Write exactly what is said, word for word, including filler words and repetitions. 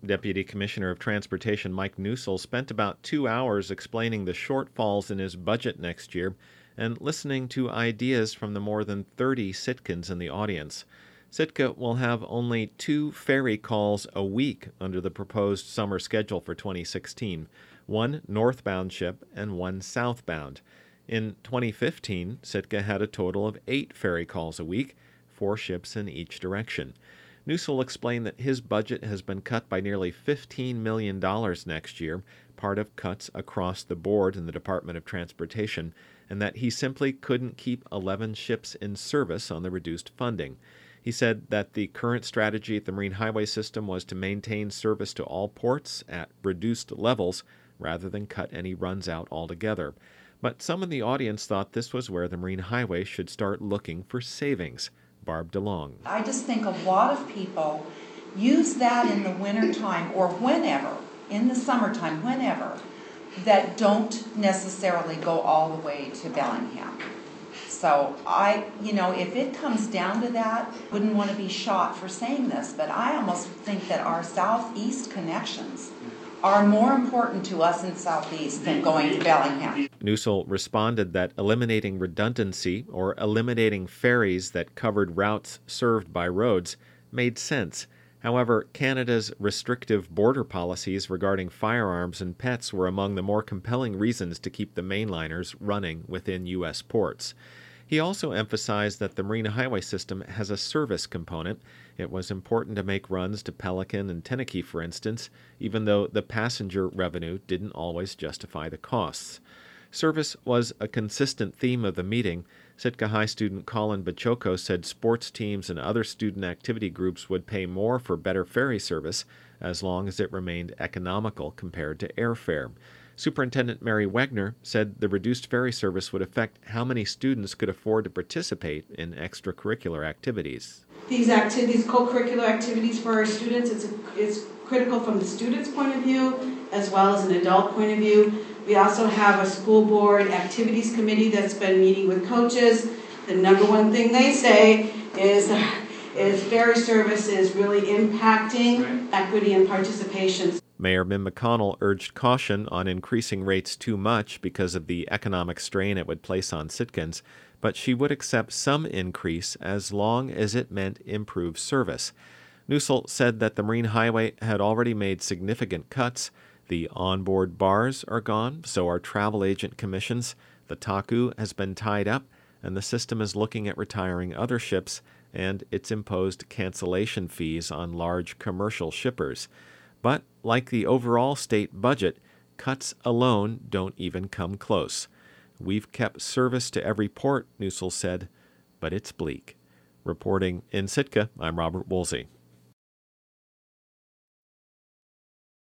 Deputy Commissioner of Transportation Mike Newsell spent about two hours explaining the shortfalls in his budget next year and listening to ideas from the more than thirty Sitkans in the audience. Sitka will have only two ferry calls a week under the proposed summer schedule for twenty sixteen, one northbound ship and one southbound. In twenty fifteen, Sitka had a total of eight ferry calls a week, four ships in each direction. Newsell explained that his budget has been cut by nearly fifteen million dollars next year, part of cuts across the board in the Department of Transportation, and that he simply couldn't keep eleven ships in service on the reduced funding. He said that the current strategy at the Marine Highway System was to maintain service to all ports at reduced levels rather than cut any runs out altogether. But some in the audience thought this was where the Marine Highway should start looking for savings. Barb DeLong. I just think a lot of people use that in the wintertime or whenever, in the summertime, whenever, that don't necessarily go all the way to Bellingham. So I, you know, if it comes down to that, wouldn't want to be shot for saying this, but I almost think that our southeast connections are more important to us in Southeast than going to Bellingham. Newsell responded that eliminating redundancy or eliminating ferries that covered routes served by roads made sense. However, Canada's restrictive border policies regarding firearms and pets were among the more compelling reasons to keep the mainliners running within U S ports. He also emphasized that the Marine Highway System has a service component. It was important to make runs to Pelican and Tenakee, for instance, even though the passenger revenue didn't always justify the costs. Service was a consistent theme of the meeting. Sitka High student Colin Bachoko said sports teams and other student activity groups would pay more for better ferry service as long as it remained economical compared to airfare. Superintendent Mary Wegner said the reduced ferry service would affect how many students could afford to participate in extracurricular activities. These activities, co-curricular activities for our students, it's, a, it's critical from the student's point of view as well as an adult point of view. We also have a school board activities committee that's been meeting with coaches. The number one thing they say is, is ferry service is really impacting right. equity and participation. Mayor Mim McConnell urged caution on increasing rates too much because of the economic strain it would place on Sitkans, but she would accept some increase as long as it meant improved service. Newsell said that the Marine Highway had already made significant cuts. The onboard bars are gone, so are travel agent commissions. The Taku has been tied up, and the system is looking at retiring other ships, and it's imposed cancellation fees on large commercial shippers. But, like the overall state budget, cuts alone don't even come close. We've kept service to every port, Newsell said, but it's bleak. Reporting in Sitka, I'm Robert Woolsey.